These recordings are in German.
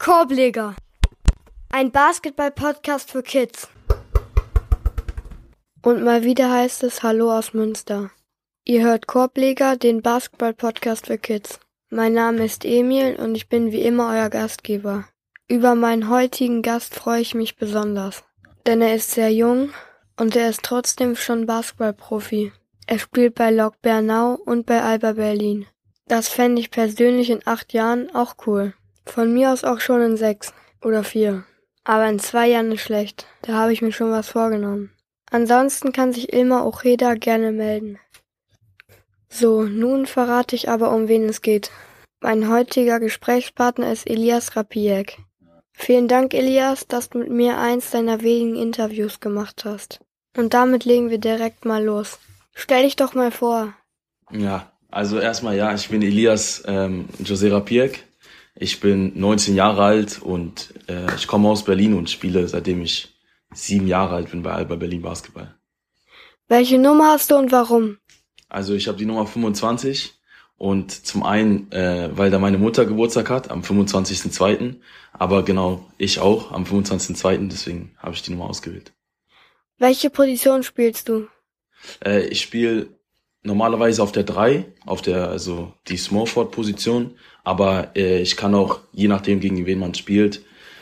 Korbleger, ein Basketball-Podcast für Kids. Und mal wieder heißt es Hallo aus Münster. Ihr hört Korbleger, den Basketball-Podcast für Kids. Mein Name ist Emil und ich bin wie immer euer Gastgeber. Über meinen heutigen Gast freue ich mich besonders, denn er ist sehr jung und er ist trotzdem schon Basketballprofi. Er spielt bei Lok Bernau und bei Alba Berlin. Das fände ich persönlich in 8 Jahren auch cool. Von mir aus auch schon in 6 oder 4. Aber in 2 Jahren ist schlecht. Da habe ich mir schon was vorgenommen. Ansonsten kann sich Ilmar Ocheda gerne melden. So, nun verrate ich aber, um wen es geht. Mein heutiger Gesprächspartner ist Elias Rapijek. Vielen Dank, Elias, dass du mit mir eins deiner wenigen Interviews gemacht hast. Und damit legen wir direkt mal los. Stell dich doch mal vor. Ja, also erstmal ich bin Elias José Rapijek. Ich bin 19 Jahre alt und ich komme aus Berlin und spiele, seitdem ich 7 Jahre alt bin, bei Alba Berlin Basketball. Welche Nummer hast du und warum? Also ich habe die Nummer 25 und zum einen, weil da meine Mutter Geburtstag hat, am 25.02., aber genau, ich auch am 25.02., deswegen habe ich die Nummer ausgewählt. Welche Position spielst du? Ich spiele normalerweise auf der 3, also die Small Forward Position, aber ich kann auch, je nachdem gegen wen man spielt,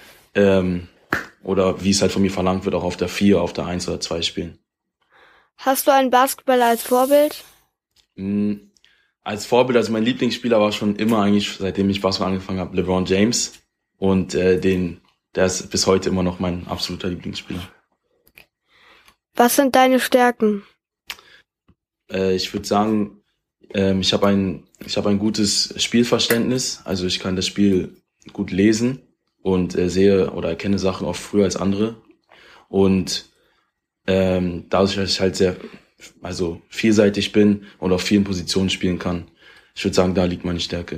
oder wie es halt von mir verlangt wird, auch auf der 4, auf der 1 oder 2 spielen. Hast du einen Basketballer als Vorbild? Als Vorbild, also mein Lieblingsspieler war schon immer eigentlich, seitdem ich Basketball angefangen habe, LeBron James, und der ist bis heute immer noch mein absoluter Lieblingsspieler. Was sind deine Stärken? Ich würde sagen, ich habe ein gutes Spielverständnis, also ich kann das Spiel gut lesen und sehe oder erkenne Sachen oft früher als andere, und dadurch, dass ich halt sehr vielseitig bin und auf vielen Positionen spielen kann, ich würde sagen, da liegt meine Stärke.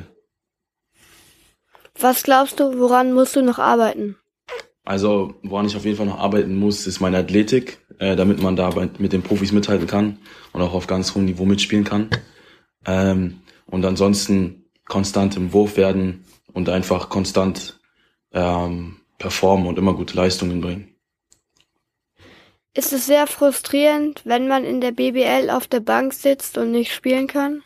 Was glaubst du, woran musst du noch arbeiten? Also, woran ich auf jeden Fall noch arbeiten muss, ist meine Athletik, damit man da mit den Profis mithalten kann und auch auf ganz hohem Niveau mitspielen kann. Und ansonsten konstant im Wurf werden und einfach konstant performen und immer gute Leistungen bringen. Ist es sehr frustrierend, wenn man in der BBL auf der Bank sitzt und nicht spielen kann?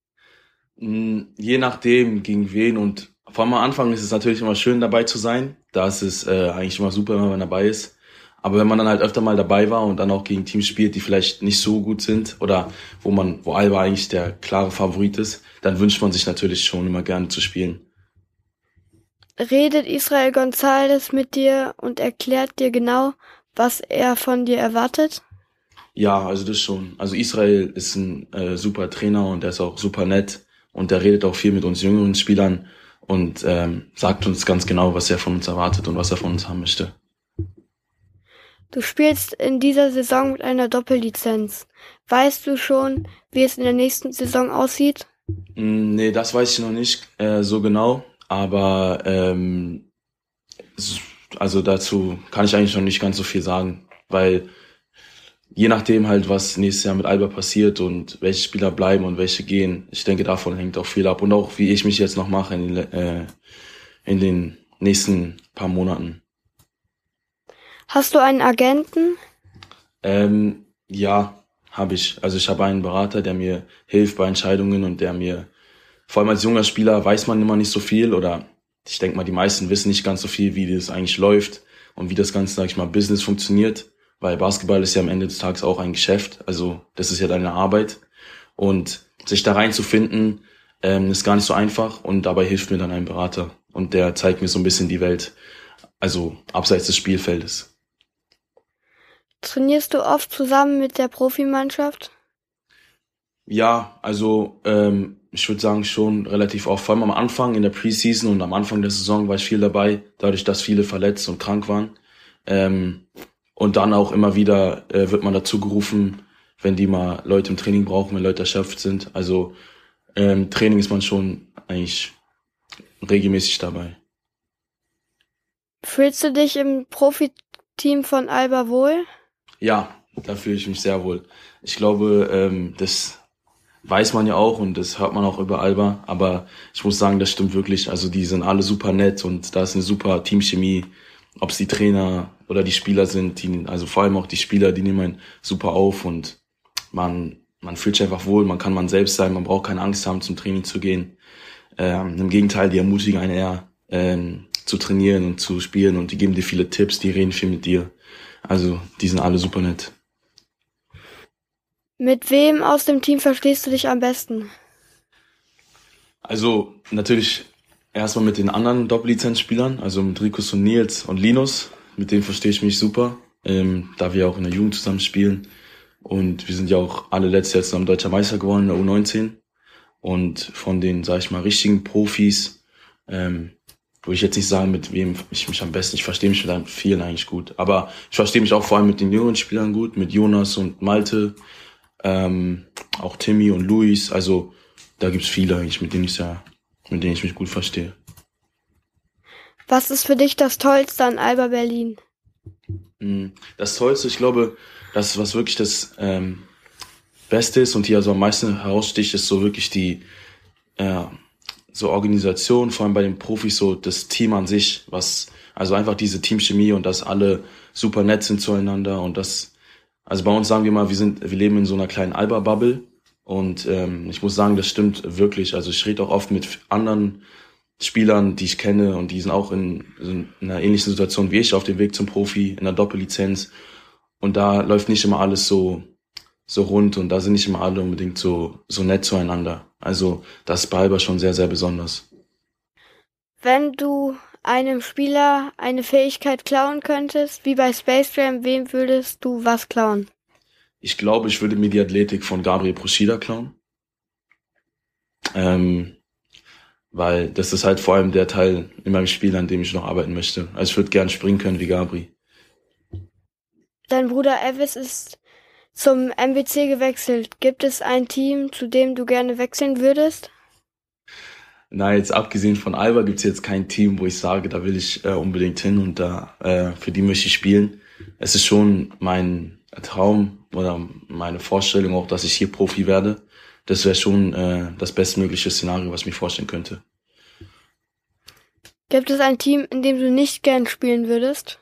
Je nachdem, gegen wen, und vor allem am Anfang ist es natürlich immer schön, dabei zu sein. Da ist es eigentlich immer super, wenn man dabei ist. Aber wenn man dann halt öfter mal dabei war und dann auch gegen Teams spielt, die vielleicht nicht so gut sind oder wo Alba eigentlich der klare Favorit ist, dann wünscht man sich natürlich schon immer gerne zu spielen. Redet Israel González mit dir und erklärt dir genau, was er von dir erwartet? Ja, also das schon. Also Israel ist ein super Trainer und er ist auch super nett und der redet auch viel mit uns jüngeren Spielern und sagt uns ganz genau, was er von uns erwartet und was er von uns haben möchte. Du spielst in dieser Saison mit einer Doppellizenz. Weißt du schon, wie es in der nächsten Saison aussieht? Nee, das weiß ich noch nicht so genau, aber also dazu kann ich eigentlich noch nicht ganz so viel sagen, weil je nachdem halt, was nächstes Jahr mit Alba passiert und welche Spieler bleiben und welche gehen, ich denke, davon hängt auch viel ab und auch, wie ich mich jetzt noch mache in den nächsten paar Monaten. Hast du einen Agenten? Ja, habe ich. Also ich habe einen Berater, der mir hilft bei Entscheidungen und der mir, vor allem als junger Spieler weiß man immer nicht so viel, oder ich denke mal, die meisten wissen nicht ganz so viel, wie das eigentlich läuft und wie das Ganze, sag ich mal, Business funktioniert, weil Basketball ist ja am Ende des Tages auch ein Geschäft, also das ist ja deine Arbeit, und sich da reinzufinden, ist gar nicht so einfach, und dabei hilft mir dann ein Berater und der zeigt mir so ein bisschen die Welt, also abseits des Spielfeldes. Trainierst du oft zusammen mit der Profimannschaft? Ja, also ich würde sagen schon relativ oft, vor allem am Anfang in der Preseason und am Anfang der Saison war ich viel dabei, dadurch, dass viele verletzt und krank waren. Und dann auch immer wieder wird man dazu gerufen, wenn die mal Leute im Training brauchen, wenn Leute erschöpft sind. Also Training ist man schon eigentlich regelmäßig dabei. Fühlst du dich im Profiteam von Alba wohl? Ja, da fühle ich mich sehr wohl. Ich glaube, weiß man ja auch und das hört man auch über Alba, aber ich muss sagen, das stimmt wirklich. Also die sind alle super nett und da ist eine super Teamchemie, ob es die Trainer oder die Spieler sind, also vor allem auch die Spieler, die nehmen einen super auf und man fühlt sich einfach wohl, man kann man selbst sein, man braucht keine Angst haben, zum Training zu gehen. Im Gegenteil, die ermutigen einen eher zu trainieren und zu spielen und die geben dir viele Tipps, die reden viel mit dir. Also die sind alle super nett. Mit wem aus dem Team verstehst du dich am besten? Also natürlich erstmal mit den anderen Doppellizenzspielern, also mit Rikus und Nils und Linus, mit denen verstehe ich mich super, da wir auch in der Jugend zusammen spielen. Und wir sind ja auch alle letztes Jahr zusammen Deutscher Meister geworden in der U19. Und von den, sag ich mal, richtigen Profis, würde ich jetzt nicht sagen, mit wem ich mich am besten, ich verstehe mich mit vielen eigentlich gut. Aber ich verstehe mich auch vor allem mit den jüngeren Spielern gut, mit Jonas und Malte, auch Timmy und Luis. Also da gibt's viele eigentlich, mit denen ich mich gut verstehe. Was ist für dich das Tollste an Alba Berlin? Das Tollste, ich glaube, das, was wirklich das Beste ist und hier also am meisten heraussticht, ist so wirklich die so Organisation, vor allem bei den Profis, so das Team an sich, also einfach diese Teamchemie und dass alle super nett sind zueinander und also bei uns sagen wir mal, wir leben in so einer kleinen Alba-Bubble und ich muss sagen, das stimmt wirklich. Also ich rede auch oft mit anderen Spielern, die ich kenne und die sind auch in einer ähnlichen Situation wie ich auf dem Weg zum Profi, in der Doppellizenz und da läuft nicht immer alles so rund und da sind nicht immer alle unbedingt so nett zueinander. Also das ist bei Alba schon sehr, sehr besonders. Wenn du einem Spieler eine Fähigkeit klauen könntest, wie bei Space Jam, wem würdest du was klauen? Ich glaube, ich würde mir die Athletik von Gabriel Procida klauen. Weil das ist halt vor allem der Teil in meinem Spiel, an dem ich noch arbeiten möchte. Also ich würde gern springen können wie Gabri. Dein Bruder Elvis ist zum MBC gewechselt. Gibt es ein Team, zu dem du gerne wechseln würdest? Na, jetzt abgesehen von Alba gibt's jetzt kein Team, wo ich sage, da will ich unbedingt hin und da für die möchte ich spielen. Es ist schon mein Traum oder meine Vorstellung auch, dass ich hier Profi werde. Das wäre schon das bestmögliche Szenario, was ich mir vorstellen könnte. Gibt es ein Team, in dem du nicht gern spielen würdest?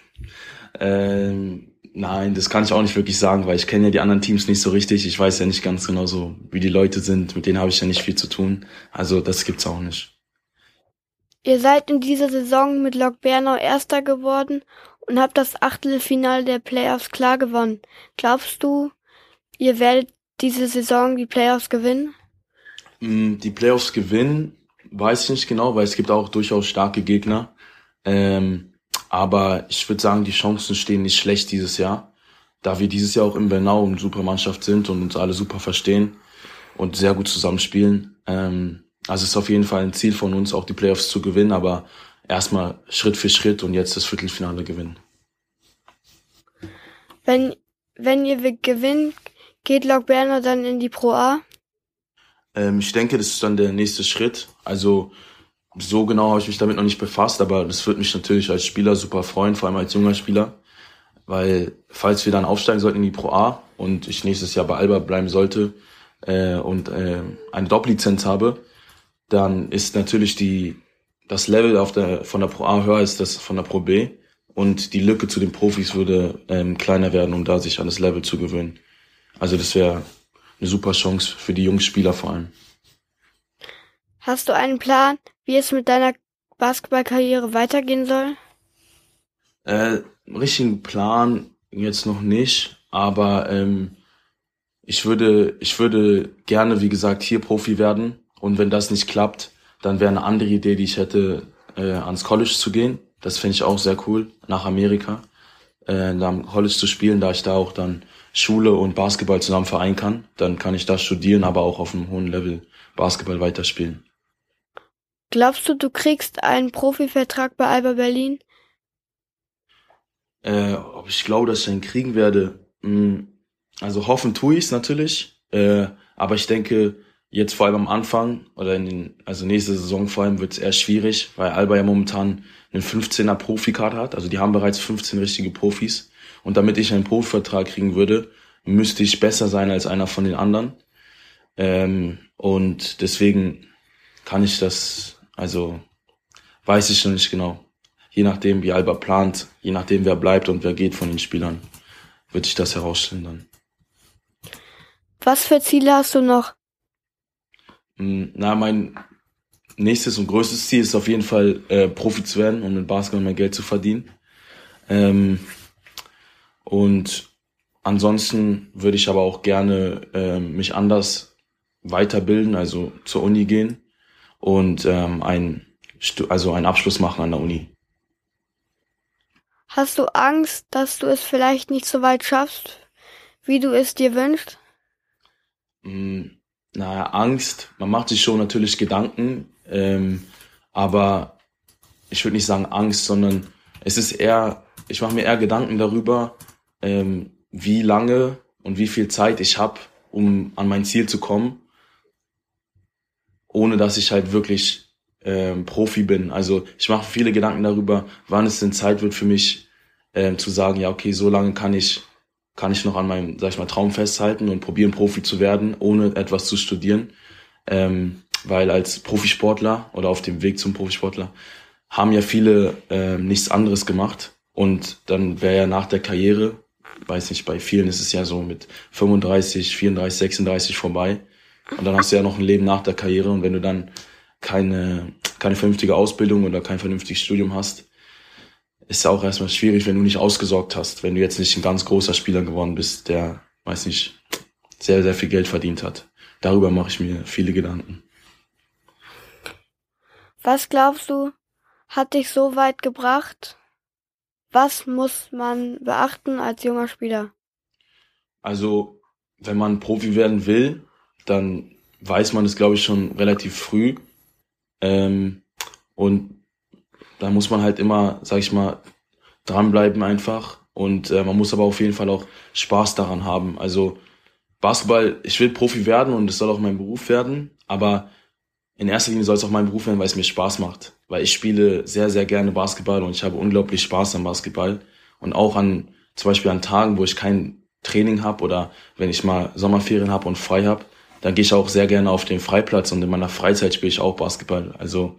Nein, das kann ich auch nicht wirklich sagen, weil ich kenne ja die anderen Teams nicht so richtig. Ich weiß ja nicht ganz genau so, wie die Leute sind. Mit denen habe ich ja nicht viel zu tun. Also das gibt's auch nicht. Ihr seid in dieser Saison mit Lok Bernau Erster geworden und habt das Achtelfinale der Playoffs klar gewonnen. Glaubst du, ihr werdet diese Saison die Playoffs gewinnen? Die Playoffs gewinnen, weiß ich nicht genau, weil es gibt auch durchaus starke Gegner. Aber ich würde sagen, die Chancen stehen nicht schlecht dieses Jahr, da wir dieses Jahr auch in Bernau eine super Mannschaft sind und uns alle super verstehen und sehr gut zusammenspielen. Also es ist auf jeden Fall ein Ziel von uns, auch die Playoffs zu gewinnen, aber erstmal Schritt für Schritt und jetzt das Viertelfinale gewinnen. Wenn ihr gewinnt, geht Lok Bernau dann in die Pro A? Ich denke, das ist dann der nächste Schritt. Also so genau habe ich mich damit noch nicht befasst, aber das würde mich natürlich als Spieler super freuen, vor allem als junger Spieler. Weil falls wir dann aufsteigen sollten in die Pro A und ich nächstes Jahr bei Alba bleiben sollte und eine Doppellizenz habe, dann ist natürlich das Level von der Pro A höher als das von der Pro B und die Lücke zu den Profis würde kleiner werden, um da sich an das Level zu gewöhnen. Also das wäre eine super Chance für die jungen Spieler vor allem. Hast du einen Plan, wie es mit deiner Basketballkarriere weitergehen soll? Richtigen Plan jetzt noch nicht, aber ich würde gerne, wie gesagt, hier Profi werden und wenn das nicht klappt, dann wäre eine andere Idee, die ich hätte, ans College zu gehen. Das fände ich auch sehr cool, nach Amerika, am College zu spielen, da ich da auch dann Schule und Basketball zusammen vereinen kann. Dann kann ich da studieren, aber auch auf einem hohen Level Basketball weiterspielen. Glaubst du, du kriegst einen Profivertrag bei Alba Berlin? Ob ich glaube, dass ich einen kriegen werde? Also hoffen tue ich es natürlich, aber ich denke, jetzt vor allem am Anfang oder also nächste Saison vor allem wird es eher schwierig, weil Alba ja momentan einen 15er Profikader hat. Also die haben bereits 15 richtige Profis. Und damit ich einen Profivertrag kriegen würde, müsste ich besser sein als einer von den anderen. Und deswegen kann ich das, also weiß ich noch nicht genau. Je nachdem, wie Alba plant, je nachdem, wer bleibt und wer geht von den Spielern, wird sich das herausstellen dann. Was für Ziele hast du noch? Mein nächstes und größtes Ziel ist auf jeden Fall, Profi zu werden und mit Basketball mehr Geld zu verdienen. Und ansonsten würde ich aber auch gerne mich anders weiterbilden, also zur Uni gehen und einen Abschluss machen an der Uni. Hast du Angst, dass du es vielleicht nicht so weit schaffst, wie du es dir wünschst? Angst, man macht sich schon natürlich Gedanken, aber ich würde nicht sagen Angst, sondern ich mache mir eher Gedanken darüber, wie lange und wie viel Zeit ich habe, um an mein Ziel zu kommen, ohne dass ich halt wirklich Profi bin. Also ich mache viele Gedanken darüber, wann es denn Zeit wird für mich, zu sagen, ja okay, so lange kann ich noch an meinem, sag ich mal, Traum festhalten und probieren, Profi zu werden, ohne etwas zu studieren. Weil als Profisportler oder auf dem Weg zum Profisportler haben ja viele nichts anderes gemacht. Und dann wäre ja nach der Karriere, weiß nicht, bei vielen ist es ja so mit 35, 34, 36 vorbei. Und dann hast du ja noch ein Leben nach der Karriere. Und wenn du dann keine vernünftige Ausbildung oder kein vernünftiges Studium hast, ist ja auch erstmal schwierig, wenn du nicht ausgesorgt hast, wenn du jetzt nicht ein ganz großer Spieler geworden bist, der, weiß nicht, sehr, sehr viel Geld verdient hat. Darüber mache ich mir viele Gedanken. Was glaubst du, hat dich so weit gebracht? Was muss man beachten als junger Spieler? Also, wenn man Profi werden will, dann weiß man es, glaube ich, schon relativ früh. Und da muss man halt immer, sag ich mal, dranbleiben einfach. Und man muss aber auf jeden Fall auch Spaß daran haben. Also Basketball, ich will Profi werden und es soll auch mein Beruf werden. Aber in erster Linie soll es auch mein Beruf werden, weil es mir Spaß macht. Weil ich spiele sehr, sehr gerne Basketball und ich habe unglaublich Spaß am Basketball. Und auch zum Beispiel an Tagen, wo ich kein Training habe oder wenn ich mal Sommerferien habe und frei habe, dann gehe ich auch sehr gerne auf den Freiplatz und in meiner Freizeit spiele ich auch Basketball. Also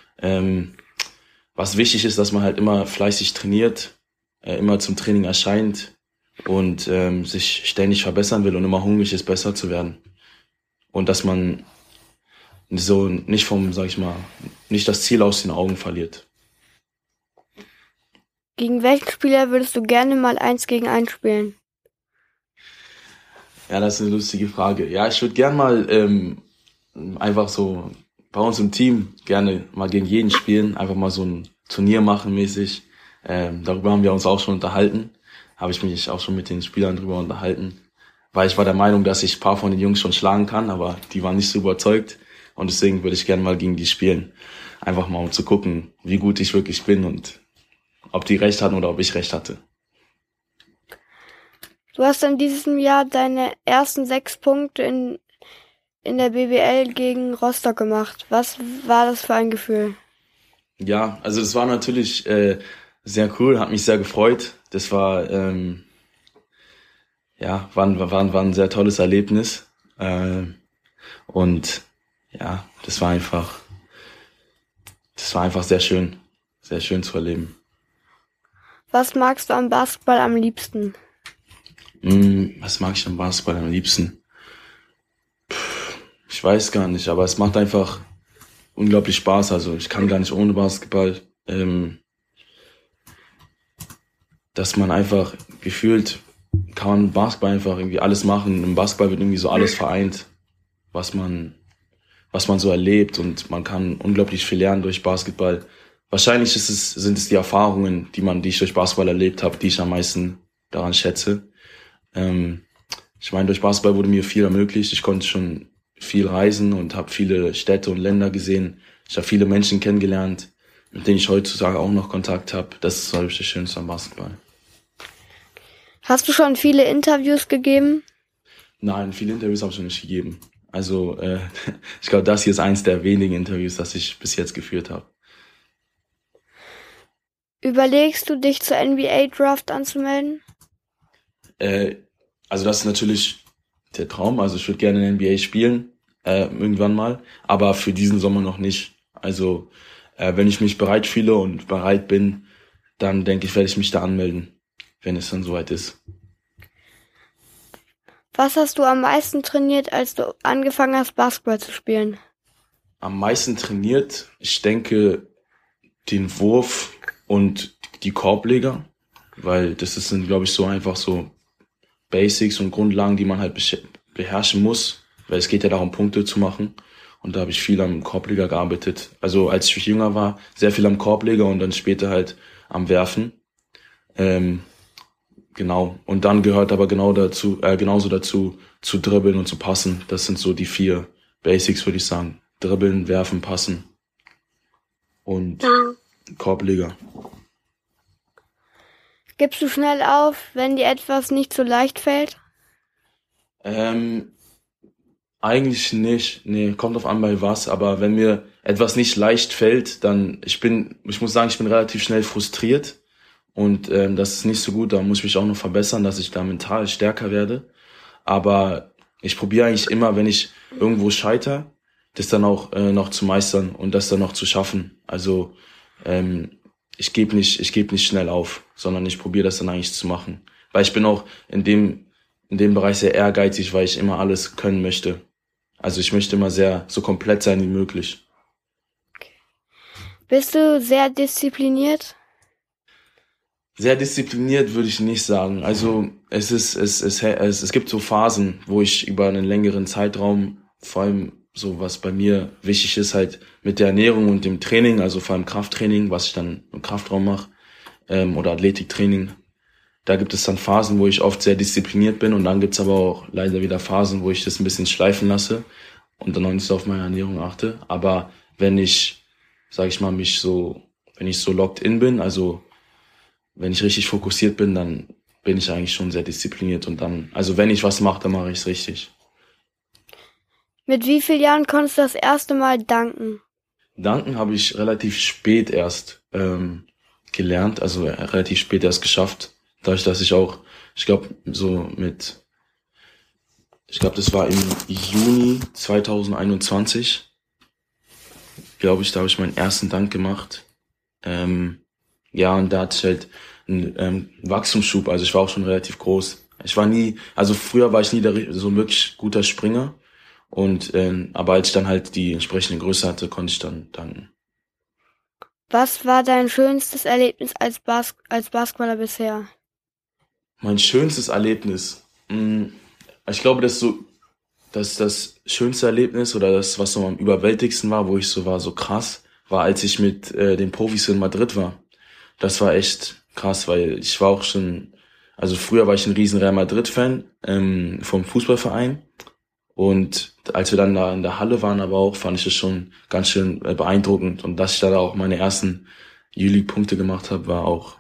was wichtig ist, dass man halt immer fleißig trainiert, immer zum Training erscheint und sich ständig verbessern will und immer hungrig ist, besser zu werden. Und dass man so nicht nicht das Ziel aus den Augen verliert. Gegen welchen Spieler würdest du gerne mal 1 gegen 1 spielen? Ja, das ist eine lustige Frage. Ja, ich würde gern mal einfach so bei uns im Team gerne mal gegen jeden spielen, einfach mal so ein Turnier machen mäßig. Darüber haben wir uns auch schon unterhalten. Habe ich mich auch schon mit den Spielern drüber unterhalten. Weil ich war der Meinung, dass ich ein paar von den Jungs schon schlagen kann, aber die waren nicht so überzeugt. Und deswegen würde ich gerne mal gegen die spielen. Einfach mal, um zu gucken, wie gut ich wirklich bin und ob die recht hatten oder ob ich recht hatte. Du hast in diesem Jahr deine ersten 6 Punkte in der BBL gegen Rostock gemacht. Was war das für ein Gefühl? Ja, also das war natürlich sehr cool, hat mich sehr gefreut. Das war war ein sehr tolles Erlebnis. Und ja, das war einfach sehr schön zu erleben. Was magst du am Basketball am liebsten? Was mag ich am Basketball am liebsten? Ich weiß gar nicht, aber es macht einfach unglaublich Spaß. Also ich kann gar nicht ohne Basketball. Dass man einfach gefühlt kann man mit Basketball einfach irgendwie alles machen. Im Basketball wird irgendwie so alles vereint, was man so erlebt, und man kann unglaublich viel lernen durch Basketball. Wahrscheinlich sind es die Erfahrungen, die ich durch Basketball erlebt habe, die ich am meisten daran schätze. Ich meine, durch Basketball wurde mir viel ermöglicht. Ich konnte schon viel reisen und habe viele Städte und Länder gesehen. Ich habe viele Menschen kennengelernt, mit denen ich heutzutage auch noch Kontakt habe. Das ist, glaube ich, das Schönste am Basketball. Hast du schon viele Interviews gegeben? Nein, viele Interviews habe ich noch nicht gegeben. Also ich glaube, das hier ist eins der wenigen Interviews, das ich bis jetzt geführt habe. Überlegst du, dich zur NBA-Draft anzumelden? Also das ist natürlich der Traum. Also ich würde gerne in der NBA spielen, irgendwann mal, aber für diesen Sommer noch nicht. Also wenn ich mich bereit fühle und bereit bin, dann denke ich, werde ich mich da anmelden, wenn es dann soweit ist. Was hast du am meisten trainiert, als du angefangen hast, Basketball zu spielen? Am meisten trainiert, ich denke, den Wurf und die Korbleger, weil sind, glaube ich, so einfach so Basics und Grundlagen, die man halt beherrschen muss, weil es geht ja darum, Punkte zu machen. Und da habe ich viel am Korbleger gearbeitet. Also als ich jünger war, sehr viel am Korbleger und dann später halt am Werfen. Genau. Und dann gehört aber genauso dazu, zu dribbeln und zu passen. Das sind so die 4 Basics, würde ich sagen. Dribbeln, werfen, passen und Korbleger. Gibst du schnell auf, wenn dir etwas nicht so leicht fällt? Eigentlich nicht. Nee, kommt auf an bei was. Aber wenn mir etwas nicht leicht fällt, dann ich muss sagen, ich bin relativ schnell frustriert. Und das ist nicht so gut. Da muss ich mich auch noch verbessern, dass ich da mental stärker werde. Aber ich probiere eigentlich immer, wenn ich irgendwo scheitere, das dann auch noch zu meistern und das dann noch zu schaffen. Also ich gebe nicht schnell auf, sondern ich probiere das dann eigentlich zu machen. Weil ich bin auch in dem Bereich sehr ehrgeizig, weil ich immer alles können möchte. Also ich möchte immer so komplett sein wie möglich. Bist du sehr diszipliniert? Sehr diszipliniert würde ich nicht sagen. Also es gibt so Phasen, wo ich über einen längeren Zeitraum, vor allem so was bei mir wichtig ist, halt mit der Ernährung und dem Training, also vor allem Krafttraining, was ich dann im Kraftraum mache, oder Athletiktraining. Da gibt es dann Phasen, wo ich oft sehr diszipliniert bin und dann gibt's aber auch leider wieder Phasen, wo ich das ein bisschen schleifen lasse und dann auch nicht so auf meine Ernährung achte. Aber wenn ich, sag ich mal, wenn ich so locked in bin, also wenn ich richtig fokussiert bin, dann bin ich eigentlich schon sehr diszipliniert und dann, also wenn ich was mache, dann mache ich es richtig. Mit wie vielen Jahren konntest du das erste Mal danken? Danken habe ich relativ spät erst gelernt, also relativ spät erst geschafft. Dadurch, dass ich glaube, das war im Juni 2021, glaube ich, da habe ich meinen ersten Dank gemacht. Ja, und da hatte ich halt einen Wachstumsschub, also ich war auch schon relativ groß. Früher war ich nie so ein wirklich guter Springer. Und aber als ich dann halt die entsprechende Größe hatte, konnte ich dann danken. Was war dein schönstes Erlebnis als Basketballer bisher? Mein schönstes Erlebnis. Ich glaube, dass das schönste Erlebnis oder das, was so am überwältigsten war, wo ich so war, so krass, war, als ich mit den Profis in Madrid war. Das war echt krass, weil ich war auch schon, also früher war ich ein riesen Real Madrid-Fan vom Fußballverein. Und als wir dann da in der Halle waren, aber auch, fand ich das schon ganz schön beeindruckend. Und dass ich da auch meine ersten Juli-Punkte gemacht habe, war auch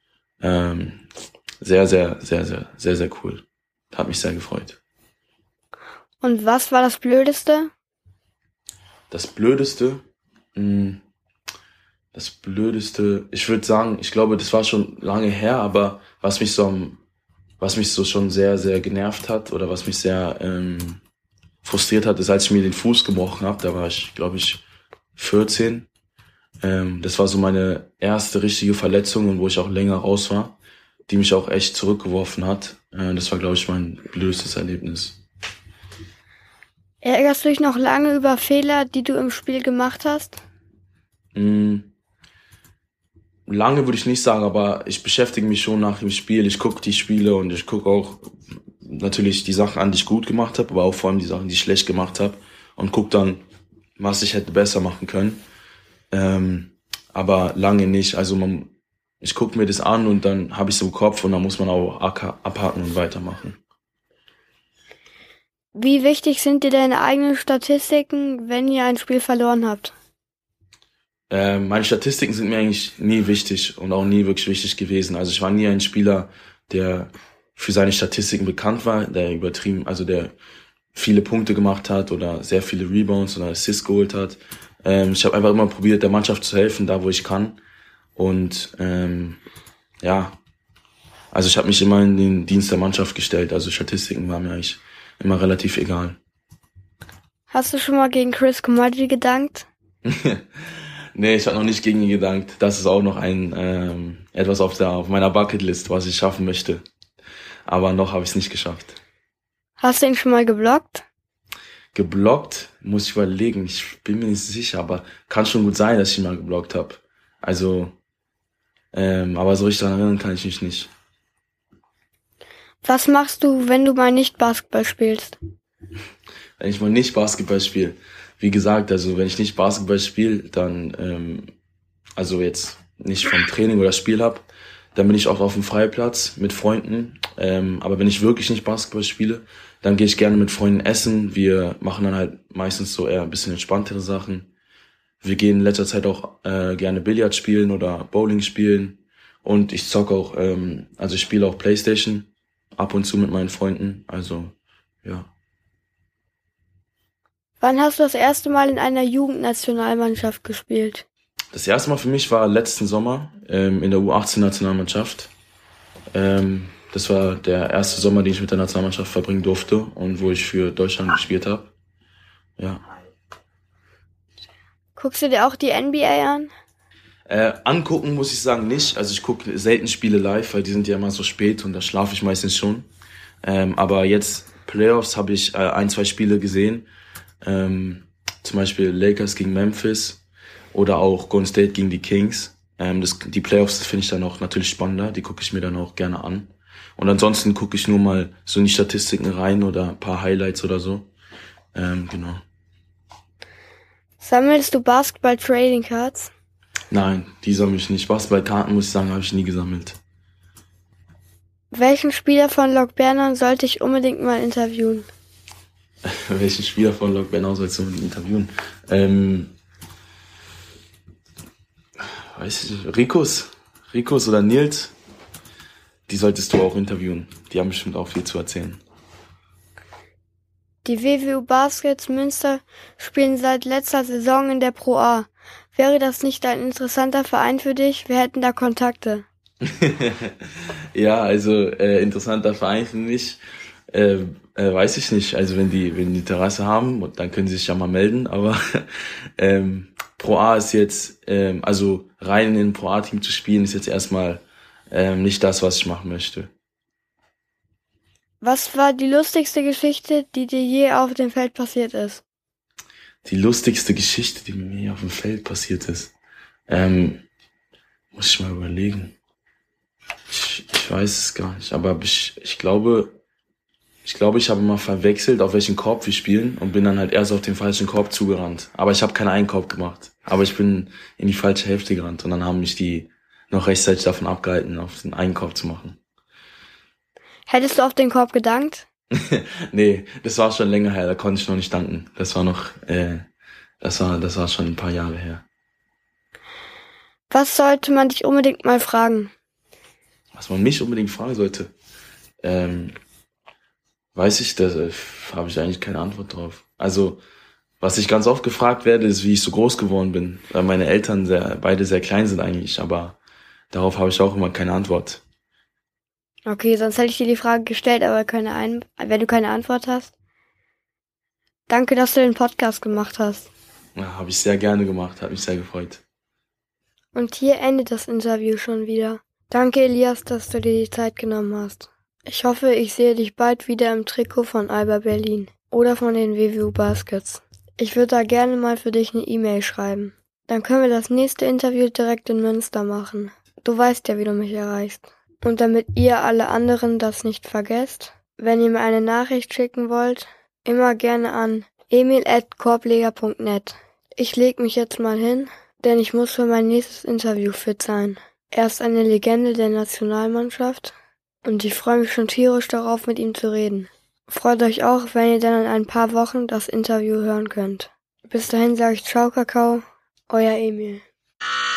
sehr, sehr, sehr, sehr, sehr, sehr cool. Hat mich sehr gefreut. Und was war das Blödeste? Das Blödeste, ich würde sagen, ich glaube, das war schon lange her, aber was mich so schon sehr, sehr genervt hat oder was mich sehr frustriert hat, ist, als ich mir den Fuß gebrochen habe. Da war ich, glaube ich, 14. Das war so meine erste richtige Verletzung und wo ich auch länger raus war, die mich auch echt zurückgeworfen hat. Das war, glaube ich, mein blödstes Erlebnis. Ärgerst du dich noch lange über Fehler, die du im Spiel gemacht hast? Lange würde ich nicht sagen, aber ich beschäftige mich schon nach dem Spiel. Ich gucke die Spiele und ich gucke auch natürlich die Sachen an, die ich gut gemacht habe, aber auch vor allem die Sachen, die ich schlecht gemacht habe und gucke dann, was ich hätte besser machen können. Aber lange nicht. Also ich gucke mir das an und dann habe ich es im Kopf und dann muss man auch abhaken und weitermachen. Wie wichtig sind dir deine eigenen Statistiken, wenn ihr ein Spiel verloren habt? Meine Statistiken sind mir eigentlich nie wichtig und auch nie wirklich wichtig gewesen. Also ich war nie ein Spieler, der für seine Statistiken bekannt war, der der viele Punkte gemacht hat oder sehr viele Rebounds oder Assists geholt hat. Ich habe einfach immer probiert, der Mannschaft zu helfen, da wo ich kann. Und also ich habe mich immer in den Dienst der Mannschaft gestellt. Also Statistiken waren mir eigentlich immer relativ egal. Hast du schon mal gegen Chris Commodity gedankt? Nee, ich habe noch nicht gegen ihn gedankt. Das ist auch noch etwas auf meiner Bucketlist, was ich schaffen möchte. Aber noch habe ich es nicht geschafft. Hast du ihn schon mal geblockt? Geblockt, muss ich überlegen. Ich bin mir nicht sicher, aber kann schon gut sein, dass ich ihn mal geblockt habe. Also, aber so richtig daran erinnern kann ich mich nicht. Was machst du, wenn du mal nicht Basketball spielst? Wenn ich mal nicht Basketball spiele, wie gesagt, also wenn ich nicht Basketball spiele, dann, also jetzt nicht vom Training oder Spiel hab, dann bin ich auch auf dem Freiplatz mit Freunden. Aber wenn ich wirklich nicht Basketball spiele, dann gehe ich gerne mit Freunden essen. Wir machen dann halt meistens so eher ein bisschen entspanntere Sachen. Wir gehen in letzter Zeit auch gerne Billard spielen oder Bowling spielen. Und ich zocke auch, also ich spiele auch PlayStation ab und zu mit meinen Freunden. Also, ja. Wann hast du das erste Mal in einer Jugendnationalmannschaft gespielt? Das erste Mal für mich war letzten Sommer in der U18-Nationalmannschaft. Das war der erste Sommer, den ich mit der Nationalmannschaft verbringen durfte und wo ich für Deutschland gespielt habe. Ja. Guckst du dir auch die NBA an? Angucken muss ich sagen nicht. Also ich gucke selten Spiele live, weil die sind ja immer so spät und da schlafe ich meistens schon. Aber jetzt Playoffs habe ich 1, 2 Spiele gesehen. Zum Beispiel Lakers gegen Memphis oder auch Golden State gegen die Kings. Die Playoffs finde ich dann auch natürlich spannender, die gucke ich mir dann auch gerne an. Und ansonsten gucke ich nur mal so in die Statistiken rein oder ein paar Highlights oder so. Genau. Sammelst du Basketball-Trading-Cards? Nein, die sammle ich nicht. Basketballkarten, muss ich sagen, habe ich nie gesammelt. Welchen Spieler von Lok Bernau sollte ich unbedingt mal interviewen? Welchen Spieler von Lok Bernau sollst du interviewen? Weiß ich nicht. Ricos oder Nils, die solltest du auch interviewen. Die haben bestimmt auch viel zu erzählen. Die WWU Baskets Münster spielen seit letzter Saison in der Pro A. Wäre das nicht ein interessanter Verein für dich? Wir hätten da Kontakte. Ja, also interessanter Verein für mich. Weiß ich nicht. Also wenn die Interesse haben, dann können sie sich ja mal melden. Aber Pro A ist jetzt, also rein in ein Pro A-Team zu spielen, ist jetzt erstmal nicht das, was ich machen möchte. Was war die lustigste Geschichte, die dir je auf dem Feld passiert ist? Die lustigste Geschichte, die mir je auf dem Feld passiert ist, muss ich mal überlegen. Ich weiß es gar nicht, aber ich glaube, ich habe mal verwechselt, auf welchen Korb wir spielen und bin dann halt erst auf den falschen Korb zugerannt. Aber ich habe keinen Einkorb gemacht. Aber ich bin in die falsche Hälfte gerannt und dann haben mich die noch rechtzeitig davon abgehalten, auf den Einkorb zu machen. Hättest du auf den Korb gedankt? Nee, das war schon länger her, da konnte ich noch nicht danken. Das war noch, das war schon ein paar Jahre her. Was sollte man dich unbedingt mal fragen? Was man mich unbedingt fragen sollte, weiß ich, da habe ich eigentlich keine Antwort drauf. Also, was ich ganz oft gefragt werde, ist, wie ich so groß geworden bin, weil meine Eltern beide sehr klein sind eigentlich, aber darauf habe ich auch immer keine Antwort. Okay, sonst hätte ich dir die Frage gestellt, aber wenn du keine Antwort hast. Danke, dass du den Podcast gemacht hast. Ja, habe ich sehr gerne gemacht, hat mich sehr gefreut. Und hier endet das Interview schon wieder. Danke, Elias, dass du dir die Zeit genommen hast. Ich hoffe, ich sehe dich bald wieder im Trikot von Alba Berlin oder von den WWU Baskets. Ich würde da gerne mal für dich eine E-Mail schreiben. Dann können wir das nächste Interview direkt in Münster machen. Du weißt ja, wie du mich erreichst. Und damit ihr alle anderen das nicht vergesst, wenn ihr mir eine Nachricht schicken wollt, immer gerne an emil@korbleger.net. Ich leg mich jetzt mal hin, denn ich muss für mein nächstes Interview fit sein. Er ist eine Legende der Nationalmannschaft und ich freue mich schon tierisch darauf, mit ihm zu reden. Freut euch auch, wenn ihr dann in ein paar Wochen das Interview hören könnt. Bis dahin sage ich Ciao, Kakao, euer Emil.